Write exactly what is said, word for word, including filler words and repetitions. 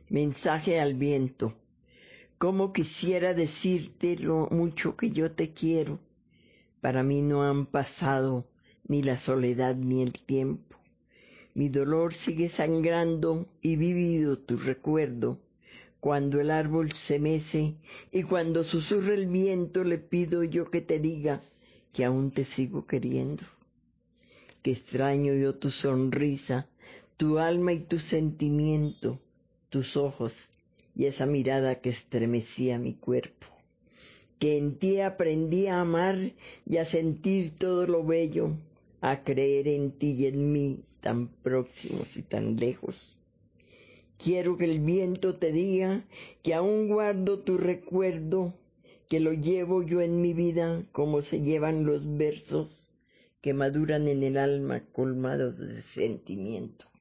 Mensaje al viento. Cómo quisiera decirte lo mucho que yo te quiero. Para mí no han pasado ni la soledad ni el tiempo. Mi dolor sigue sangrando y vivido tu recuerdo. Cuando el árbol se mece y cuando susurra el viento, le pido yo que te diga que aún te sigo queriendo. Que extraño yo tu sonrisa, tu alma y tu sentimiento, tus ojos y esa mirada que estremecía mi cuerpo. Que en ti aprendí a amar y a sentir todo lo bello, a creer en ti y en mí, tan próximos y tan lejos. Quiero que el viento te diga que aún guardo tu recuerdo, que lo llevo yo en mi vida como se llevan los versos que maduran en el alma colmados de sentimiento.